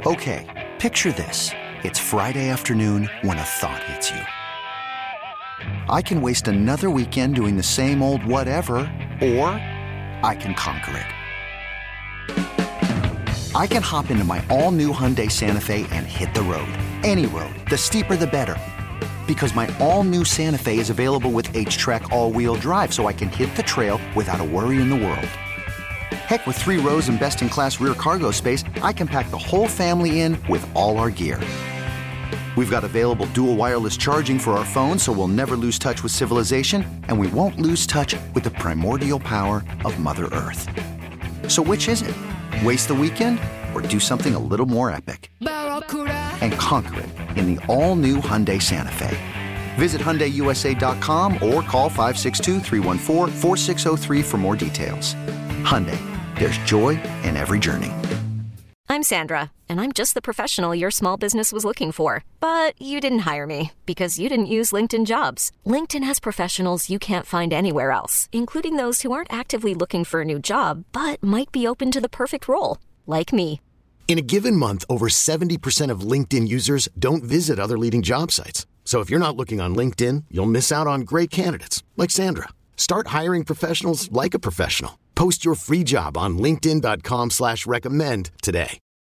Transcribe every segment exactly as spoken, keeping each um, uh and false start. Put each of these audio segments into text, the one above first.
Okay, picture this. It's Friday afternoon when a thought hits you. I can waste another weekend doing the same old whatever, or I can conquer it. I can hop into my all-new Hyundai Santa Fe and hit the road. Any road. The steeper, the better. Because my all-new Santa Fe is available with H-Track all-wheel drive, so I can hit the trail without a worry in the world. Heck, with three rows and best-in-class rear cargo space, I can pack the whole family in with all our gear. We've got available dual wireless charging for our phones, so we'll never lose touch with civilization, and we won't lose touch with the primordial power of Mother Earth. So which is it? Waste the weekend or do something a little more epic? And conquer it in the all-new Hyundai Santa Fe. Visit Hyundai U S A dot com or call five six two, three one four, four six zero three for more details. Hyundai, there's joy in every journey. I'm Sandra, and I'm just the professional your small business was looking for. But you didn't hire me because you didn't use LinkedIn Jobs. LinkedIn has professionals you can't find anywhere else, including those who aren't actively looking for a new job, but might be open to the perfect role, like me. In a given month, over seventy percent of LinkedIn users don't visit other leading job sites. So if you're not looking on LinkedIn, you'll miss out on great candidates like Sandra. Start hiring professionals like a professional. Post your free job on linkedin dot com slash recommend today.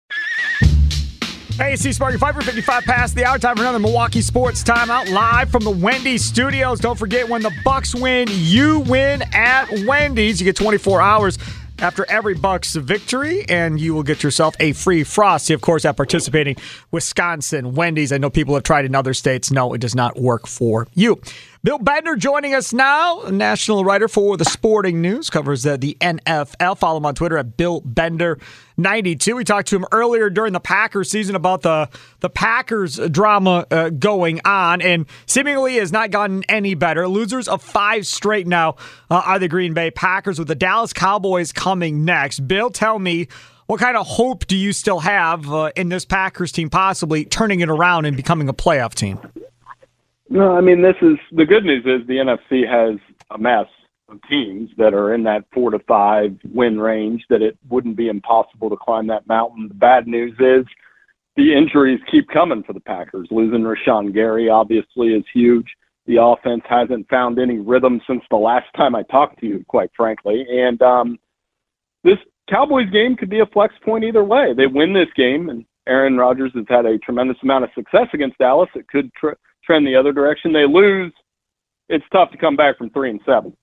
Hey, C Sparky, five fifty-five past the hour. Time for another Milwaukee Sports Timeout live from the Wendy's Studios. Don't forget, when the Bucks win, you win at Wendy's. You get twenty-four hours after every Bucks victory, and you will get yourself a free Frosty, of course, at participating Wisconsin Wendy's. I know people have tried in other states. No, it does not work for you. Bill Bender joining us now, a national writer for The Sporting News, covers uh, the N F L. Follow him on Twitter at Bill Bender ninety-two. We talked to him earlier during the Packers season about the, the Packers drama uh, going on, and seemingly has not gotten any better. Losers of five straight now uh, are the Green Bay Packers, with the Dallas Cowboys coming next. Bill, tell me, what kind of hope do you still have uh, in this Packers team possibly turning it around and becoming a playoff team? No, I mean, this is the good news is the N F C has a mess of teams that are in that four to five win range, that it wouldn't be impossible to climb that mountain. The bad news is the injuries keep coming for the Packers. Losing Rashawn Gary obviously is huge. The offense hasn't found any rhythm since the last time I talked to you, quite frankly. And um, this Cowboys game could be a flex point either way. They win this game, and Aaron Rodgers has had a tremendous amount of success against Dallas. It could tr- trend the other direction. They lose, it's tough to come back from three and seven.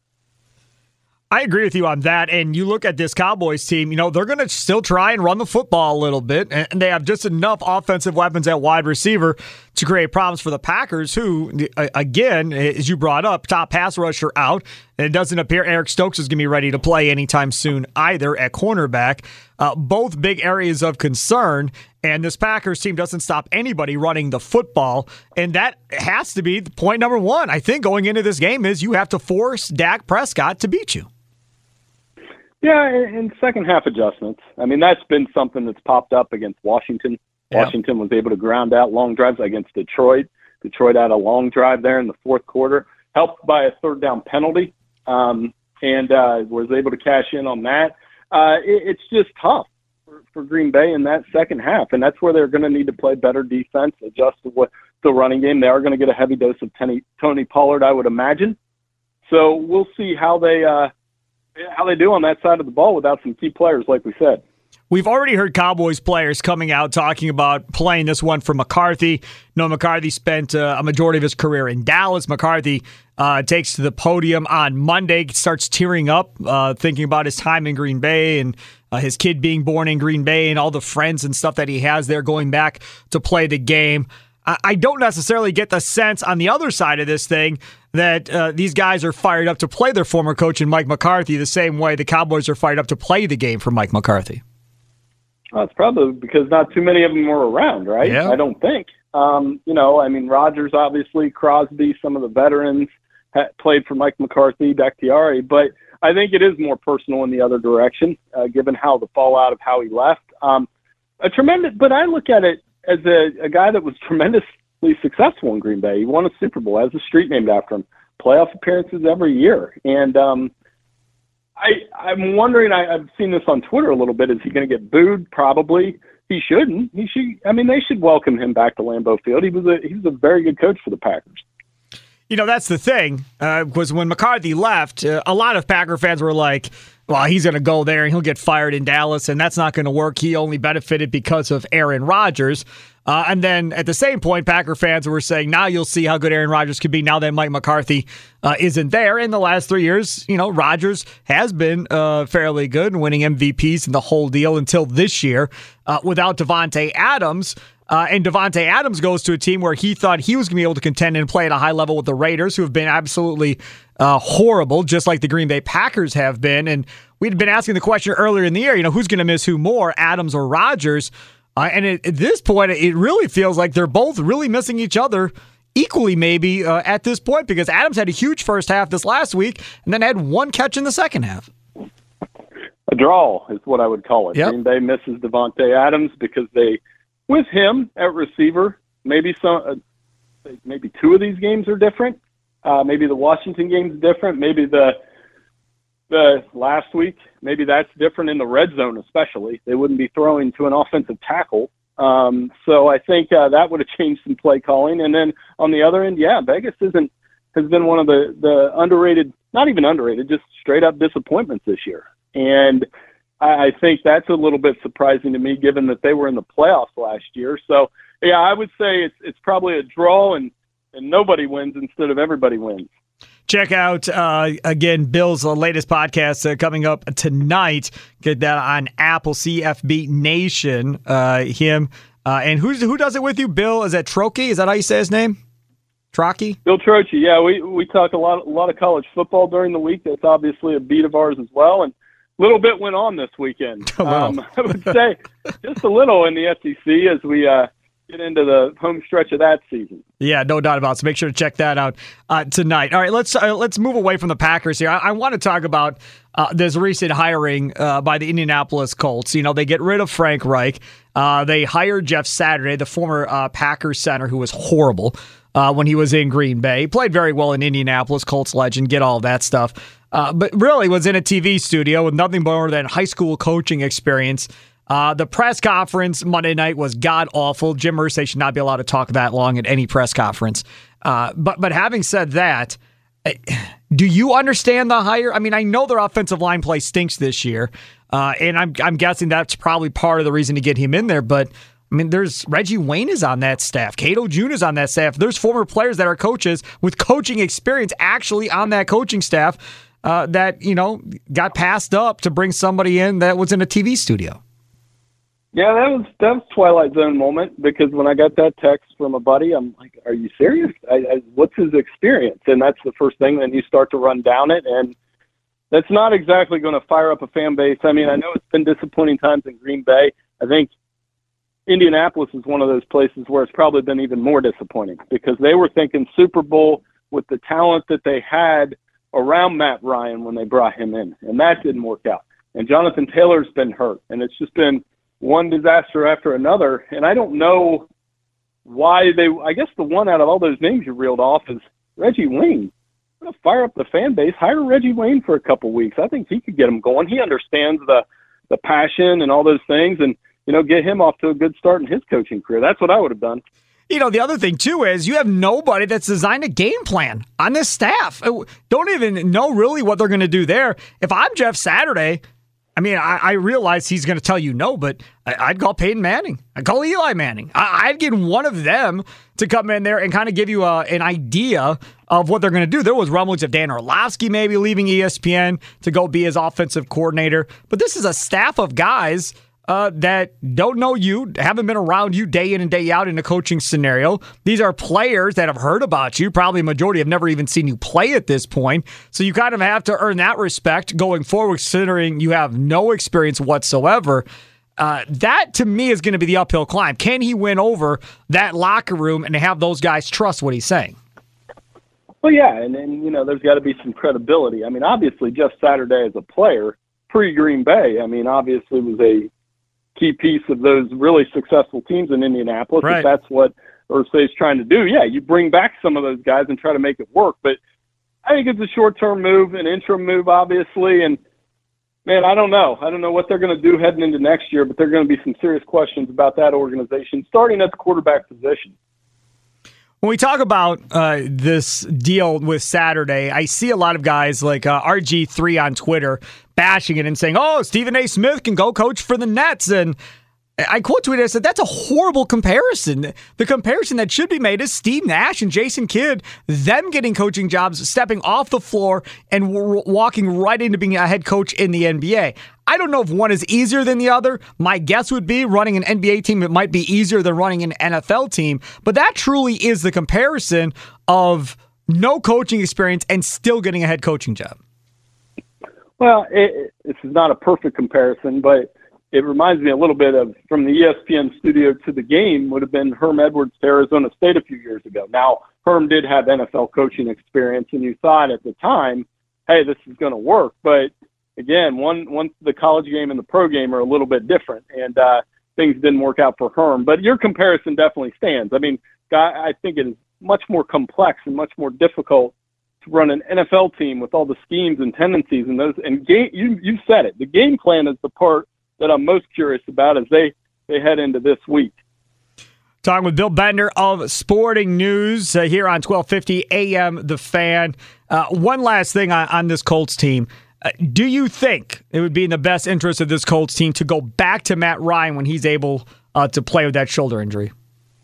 I agree with you on that. And you look at this Cowboys team, you know, they're going to still try and run the football a little bit. And they have just enough offensive weapons at wide receiver to create problems for the Packers, who, again, as you brought up, top pass rusher out. And it doesn't appear Eric Stokes is going to be ready to play anytime soon either at cornerback. Uh, both big areas of concern. And this Packers team doesn't stop anybody running the football. And that has to be point number one, I think, going into this game, is you have to force Dak Prescott to beat you. Yeah, and second half adjustments. I mean, that's been something that's popped up against Washington. Yeah. Washington was able to ground out long drives against Detroit. Detroit had a long drive there in the fourth quarter, helped by a third down penalty, um, and uh, was able to cash in on that. Uh, it, it's just tough for, for Green Bay in that second half, and that's where they're going to need to play better defense, adjust to what the running game. They are going to get a heavy dose of Tony, Tony Pollard, I would imagine. So we'll see how they uh, – how they do on that side of the ball without some key players, like we said. We've already heard Cowboys players coming out talking about playing this one for McCarthy. No, McCarthy spent uh, a majority of his career in Dallas. McCarthy uh, takes to the podium on Monday, starts tearing up, uh, thinking about his time in Green Bay and uh, his kid being born in Green Bay and all the friends and stuff that he has there going back to play the game. I don't necessarily get the sense on the other side of this thing that uh, these guys are fired up to play their former coach in Mike McCarthy the same way the Cowboys are fired up to play the game for Mike McCarthy. Well, it's probably because not too many of them were around, right? Yeah. I don't think. Um, you know, I mean, Rodgers, obviously, Crosby, some of the veterans ha- played for Mike McCarthy, Bakhtiari, but I think it is more personal in the other direction, uh, given how the fallout of how he left. Um, a tremendous, but I look at it as a, a guy that was tremendously successful in Green Bay. He won a Super Bowl, has a street named after him, playoff appearances every year. And um, I, I'm wondering, I, I've seen this on Twitter a little bit, is he going to get booed? Probably. he shouldn't. He should. I mean, they should welcome him back to Lambeau Field. He was a he was a very good coach for the Packers. You know, that's the thing, uh, was when McCarthy left, uh, a lot of Packer fans were like, well, he's going to go there and he'll get fired in Dallas, and that's not going to work. He only benefited because of Aaron Rodgers. Uh, and then at the same point, Packer fans were saying, now you'll see how good Aaron Rodgers could be now that Mike McCarthy uh, isn't there. In the last three years, you know, Rodgers has been uh, fairly good, winning M V Ps and the whole deal until this year uh, without Davante Adams. Uh, and Davante Adams goes to a team where he thought he was going to be able to contend and play at a high level with the Raiders, who have been absolutely uh, horrible, just like the Green Bay Packers have been. And we'd been asking the question earlier in the year, you know, who's going to miss who more, Adams or Rodgers? Uh, and it, at this point, it really feels like they're both really missing each other equally, maybe, uh, at this point, because Adams had a huge first half this last week and then had one catch in the second half. A draw is what I would call it. Yep. Green Bay misses Davante Adams because they, with him at receiver, maybe some, uh, maybe two of these games are different. Uh, maybe the Washington game's different. Maybe the the last week, maybe that's different in the red zone especially. They wouldn't be throwing to an offensive tackle. Um, so I think uh, that would have changed some play calling. And then on the other end, yeah, Vegas isn't has been one of the, the underrated, not even underrated, just straight up disappointments this year. And I, I think that's a little bit surprising to me, given that they were in the playoffs last year. So yeah, I would say it's it's probably a draw, and and nobody wins instead of everybody wins. Check out, uh, again, Bill's uh, latest podcast uh, coming up tonight. Get that on Apple, C F B Nation. Uh, him. Uh, and who's, who does it with you? Bill, is that Trocchi? Is that how you say his name? Trocchi? Bill Trocchi, yeah. We we talk a lot, a lot of college football during the week. That's obviously a beat of ours as well. And a little bit went on this weekend. Um, I would say just a little in the S E C as we uh, get into the home stretch of that season. Yeah, no doubt about it. So make sure to check that out uh, tonight. All right, let's uh, let's move away from the Packers here. I, I want to talk about uh, this recent hiring uh, by the Indianapolis Colts. You know, they get rid of Frank Reich. Uh, they hired Jeff Saturday, the former uh, Packers center, who was horrible uh, when he was in Green Bay. He played very well in Indianapolis, Colts legend, get all that stuff. Uh, but really was in a T V studio with nothing more than high school coaching experience. Uh, the press conference Monday night was god-awful. Jim Irsay should not be allowed to talk that long at any press conference. Uh, but but having said that, do you understand the hire? I mean, I know their offensive line play stinks this year, uh, and I'm I'm guessing that's probably part of the reason to get him in there. But, I mean, there's Reggie Wayne is on that staff. Cato Junior is on that staff. There's former players that are coaches with coaching experience actually on that coaching staff uh, that, you know, got passed up to bring somebody in that was in a T V studio. Yeah, that was that was Twilight Zone moment, because when I got that text from a buddy, I'm like, "Are you serious? I, I, what's his experience?" And that's the first thing. Then you start to run down it, and that's not exactly going to fire up a fan base. I mean, I know it's been disappointing times in Green Bay. I think Indianapolis is one of those places where it's probably been even more disappointing, because they were thinking Super Bowl with the talent that they had around Matt Ryan when they brought him in, and that didn't work out. And Jonathan Taylor's been hurt, and it's just been one disaster after another. And I don't know why they, I guess the one out of all those names you reeled off is Reggie Wayne. I'm going to fire up the fan base, hire Reggie Wayne for a couple weeks. I think he could get them going. He understands the, the passion and all those things, and, you know, get him off to a good start in his coaching career. That's what I would have done. You know, the other thing, too, is you have nobody that's designed a game plan on this staff. Don't even know really what they're going to do there. If I'm Jeff Saturday, I mean, I, I realize he's going to tell you no, but I, I'd call Peyton Manning. I'd call Eli Manning. I, I'd get one of them to come in there and kind of give you a, an idea of what they're going to do. There was rumblings of Dan Orlovsky maybe leaving E S P N to go be his offensive coordinator. But this is a staff of guys uh, that don't know you, haven't been around you day in and day out in a coaching scenario. These are players that have heard about you. Probably a majority have never even seen you play at this point. So you kind of have to earn that respect going forward, considering you have no experience whatsoever. Uh, that, to me, is going to be the uphill climb. Can he win over that locker room and have those guys trust what he's saying? Well, yeah, and then, you know, there's got to be some credibility. I mean, obviously, Jeff Saturday as a player, pre-Green Bay, I mean, obviously was a key piece of those really successful teams in Indianapolis. Right. If that's what Irsay's trying to do, yeah, you bring back some of those guys and try to make it work. But I think it's a short-term move, an interim move, obviously, and Man, I don't know. I don't know what they're going to do heading into next year, but there are going to be some serious questions about that organization, starting at the quarterback position. When we talk about uh, this deal with Saturday, I see a lot of guys like uh, R G three on Twitter bashing it and saying, oh, Stephen A. Smith can go coach for the Nets. And I quote tweeted, I said, that's a horrible comparison. The comparison that should be made is Steve Nash and Jason Kidd, them getting coaching jobs, stepping off the floor and w- walking right into being a head coach in the N B A. I don't know if one is easier than the other. My guess would be running an N B A team, it might be easier than running an N F L team. But that truly is the comparison of no coaching experience and still getting a head coaching job. Well, it, this is not a perfect comparison, but it reminds me a little bit of from the E S P N studio to the game would have been Herm Edwards to Arizona State a few years ago. Now, Herm did have N F L coaching experience, and you thought at the time, hey, this is going to work. But, again, one, one the college game and the pro game are a little bit different, and uh, things didn't work out for Herm. But your comparison definitely stands. I mean, I think it is much more complex and much more difficult to run an N F L team with all the schemes and tendencies and those. And game, you, you said it. The game plan is the part that I'm most curious about as they, they head into this week. Talking with Bill Bender of Sporting News uh, here on twelve fifty A M The Fan. Uh, one last thing on, on this Colts team. Uh, do you think it would be in the best interest of this Colts team to go back to Matt Ryan when he's able uh, to play with that shoulder injury?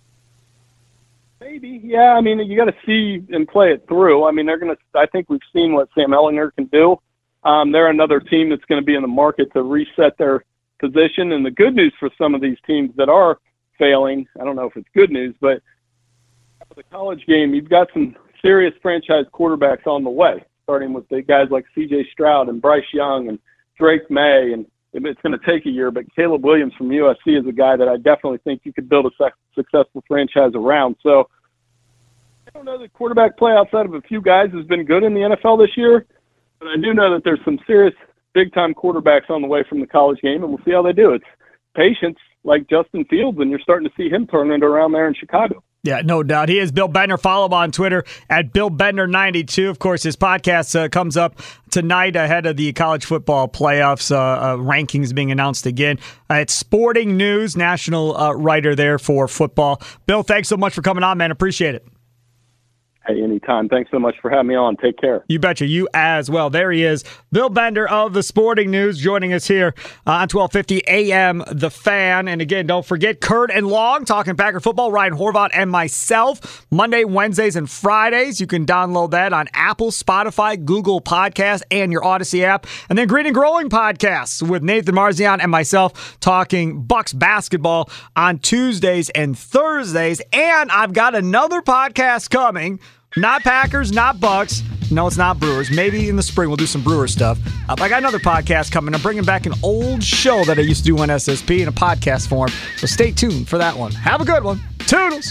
Maybe, yeah. I mean, you got to see and play it through. I mean, they're going to. I think we've seen what Sam Ehlinger can do. Um, they're another team that's going to be in the market to reset their position. And the good news for some of these teams that are failing, I don't know if it's good news, but for the college game, you've got some serious franchise quarterbacks on the way, starting with the guys like C J Stroud and Bryce Young and Drake May. And it's going to take a year, but Caleb Williams from U S C is a guy that I definitely think you could build a successful franchise around. So I don't know that quarterback play outside of a few guys has been good in the N F L this year, but I do know that there's some serious big-time quarterbacks on the way from the college game, and we'll see how they do. It's patience, like Justin Fields, and you're starting to see him turn it around there in Chicago. Yeah, no doubt. He is Bill Bender. Follow him on Twitter at Bill Bender ninety-two. Of course, his podcast uh, comes up tonight ahead of the college football playoffs, uh, uh, rankings being announced again. Uh, it's Sporting News, national uh, writer there for football. Bill, thanks so much for coming on, man. Appreciate it. Hey, anytime. Thanks so much for having me on. Take care. You betcha. You as well. There he is, Bill Bender of the Sporting News, joining us here uh, on twelve fifty A M The Fan. And again, don't forget Kurt and Long talking Packer football. Ryan Horvath and myself, Monday, Wednesdays, and Fridays. You can download that on Apple, Spotify, Google Podcasts, and your Odyssey app. And then Green and Growing podcasts with Nathan Marzian and myself talking Bucks basketball on Tuesdays and Thursdays. And I've got another podcast coming. Not Packers, not Bucks. No, it's not Brewers. Maybe in the spring we'll do some Brewer stuff. Uh, I got another podcast coming. I'm bringing back an old show that I used to do on S S P in a podcast form. So stay tuned for that one. Have a good one. Toodles.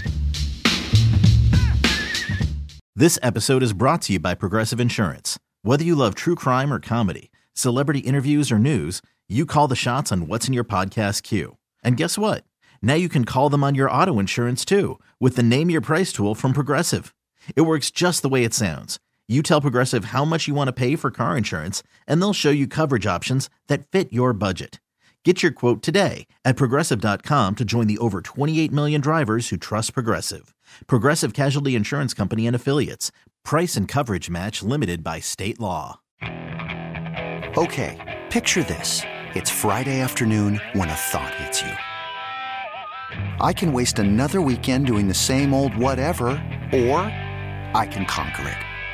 This episode is brought to you by Progressive Insurance. Whether you love true crime or comedy, celebrity interviews or news, you call the shots on what's in your podcast queue. And guess what? Now you can call them on your auto insurance too with the Name Your Price tool from Progressive. It works just the way it sounds. You tell Progressive how much you want to pay for car insurance, and they'll show you coverage options that fit your budget. Get your quote today at Progressive dot com to join the over twenty-eight million drivers who trust Progressive. Progressive Casualty Insurance Company and Affiliates. Price and coverage match limited by state law. Okay, picture this. It's Friday afternoon when a thought hits you. I can waste another weekend doing the same old whatever, or I can conquer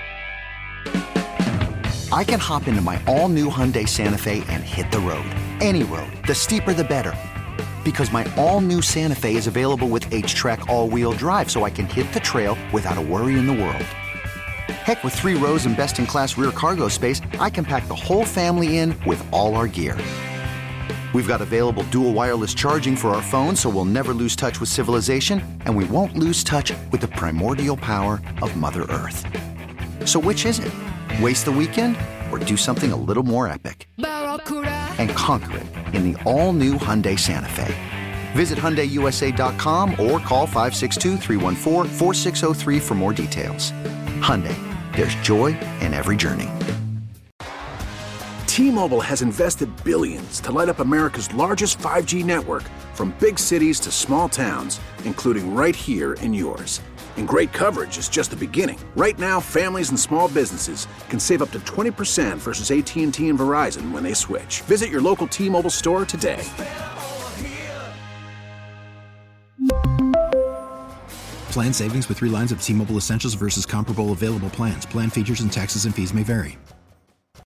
it. I can hop into my all-new Hyundai Santa Fe and hit the road. Any road. The steeper, the better. Because my all-new Santa Fe is available with H-Track all-wheel drive, so I can hit the trail without a worry in the world. Heck, with three rows and best-in-class rear cargo space, I can pack the whole family in with all our gear. We've got available dual wireless charging for our phones, so we'll never lose touch with civilization, and we won't lose touch with the primordial power of Mother Earth. So which is it? Waste the weekend or do something a little more epic? And conquer it in the all-new Hyundai Santa Fe. Visit Hyundai U S A dot com or call five six two, three one four, four six zero three for more details. Hyundai, there's joy in every journey. T-Mobile has invested billions to light up America's largest five G network, from big cities to small towns, including right here in yours. And great coverage is just the beginning. Right now, families and small businesses can save up to twenty percent versus A T and T and Verizon when they switch. Visit your local T-Mobile store today. Plan savings with three lines of T-Mobile Essentials versus comparable available plans. Plan features and taxes and fees may vary.